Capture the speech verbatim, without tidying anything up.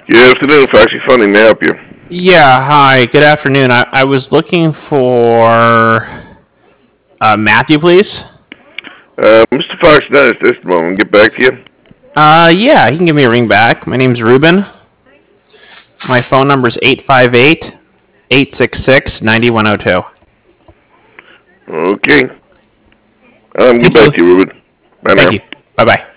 Good afternoon, Foxy Funny. May I help you? Yeah, hi, good afternoon. I, I was looking for uh, Matthew, please. Uh, Mister Fox, not at this moment. Get back to you. Uh, yeah, he can give me a ring back. My name's Ruben. My phone number's eight five eight, eight six six, nine one zero two. Okay. Um, get Thank back you. to you, Ruben. Bye Thank now. you. Bye-bye.